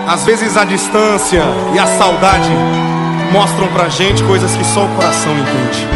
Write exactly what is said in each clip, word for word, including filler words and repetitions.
Às vezes a distância e a saudade mostram pra gente coisas que só o coração entende.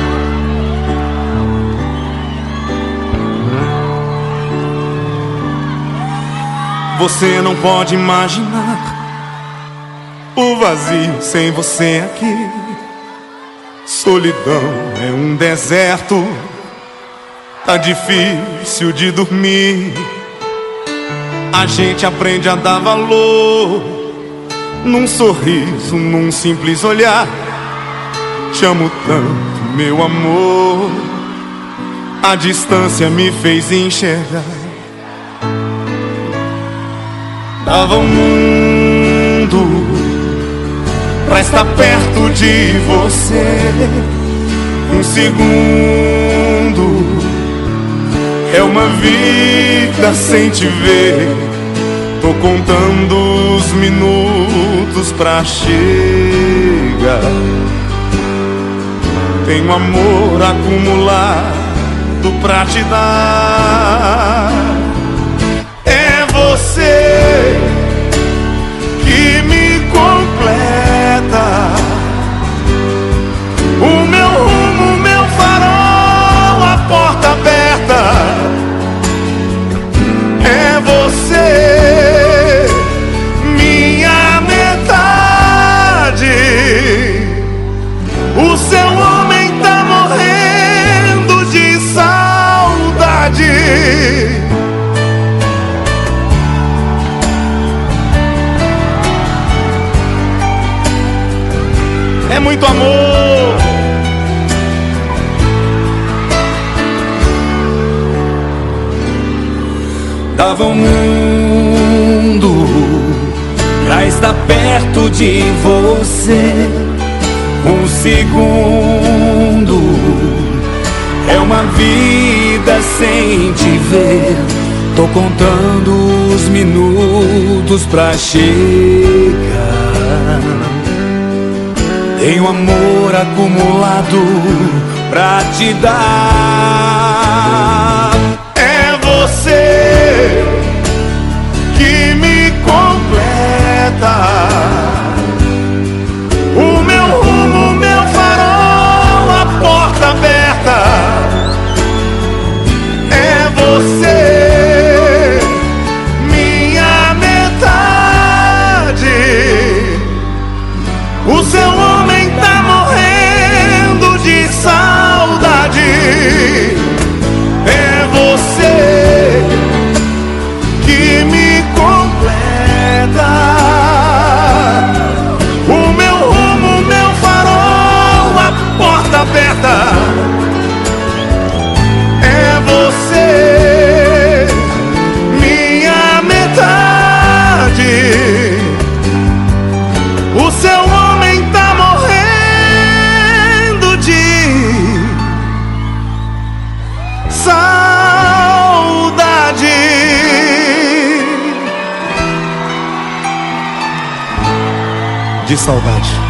Você não pode imaginar o vazio sem você aqui. Solidão é um deserto, tá difícil de dormir. A gente aprende a dar valor num sorriso, num simples olhar. Te amo tanto, meu amor. A distância me fez enxergar. Dava o mundo pra estar perto de você. Um segundo é uma vida sem te ver. Tô contando os minutos pra chegar. Tenho amor acumulado pra te dar. É você que me completa. O meu rumo, o meu farol, a porta aberta. É você, minha metade. O seu homem tá morrendo de saudade. É muito amor. Dava o mundo pra estar perto de você. Um segundo é uma vida sem te ver. Tô contando os minutos pra chegar. Tenho amor acumulado pra te dar. É você que me completa. O meu rumo, o meu farol, a porta aberta. É você, minha metade. O seu homem tá morrendo de saudade. É você que me completa. O meu rumo, o meu farol, a porta aberta. É você, minha metade. O seu homem tá morrendo de saudade. De saudade.